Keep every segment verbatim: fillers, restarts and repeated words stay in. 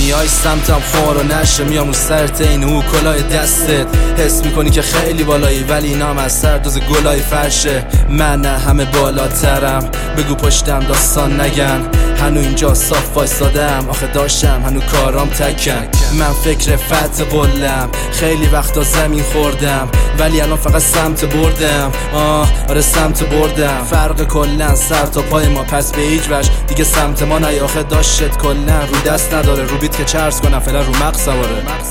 میای سمتم خور و نشه، میام رو سرت این او کلاه دستت. حس میکنی که خیلی بالایی ولی نام از سر دوز گلای فرشه. من نه همه بالاترم، بگو پشتم داستان نگن. هنو اینجا صاف وایسادم، آخه داشتم هنو کارام تکن. من فکر فتح قلم، خیلی وقتا زمین خوردم ولی الان فقط سمت بردم. آه آره سمت بردم. فرق کلن سر تا پای ما، پس به هیچ وجه دیگه سمت ما نیا. آخه داشت کلن رو دست نداره، رو بیت که چرس کنم فعلا رو مغز سواره.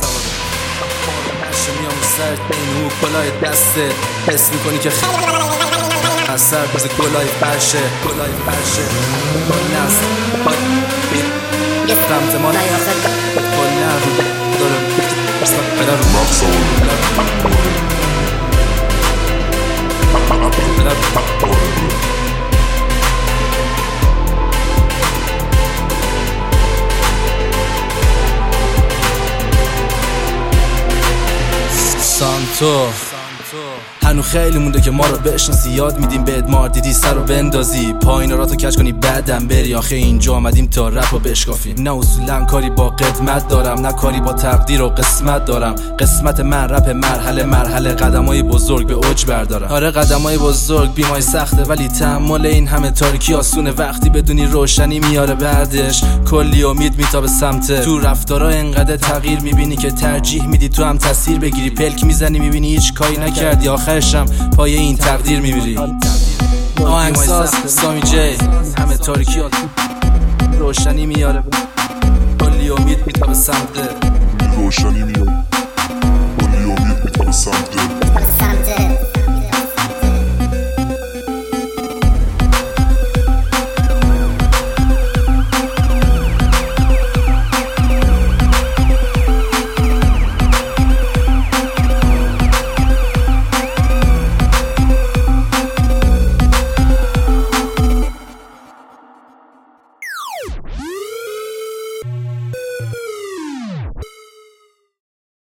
میام سر این او کلاه دسته، حس میکنی که خیلی از سر بز گلای فرشه. گلای فرشه کلن است سمت ما نیا. کلن رو داره فعلا رو مغز سواره. سانتو هنو خیلی مونده که ما رو بشناسی، یاد میدیم بهت مار دیدی سر رو بندازی، پایین را تو کج کنی بعدم بری. آخه اینجا آمدیم تا رپ رو بشکافیم. نه اصولا کاری با قدمت دارم، نه کاری با تقدیر و قسمت دارم. قسمت من رپ مرحله مرحله، قدمای بزرگ به اوج بردارم. آره قدمای بزرگ بیمای سخته ولی تحمل این همه تاریکی آسونه. وقتی بدونی روشنی میاره بعدش کلی امید میتابه سمته. تو رفتارا انقدر تغییر میبینی که ترجیح میدی تو هم تاثیر بگیری. پلک میزنی میبینی هیچ کاری نکردی، آخرشم پای این تقدیر میبری. آهنگساز سامی جی، همه تاریکیات روشنی میاره، کلی امید میتابه سمته. روشنی میاره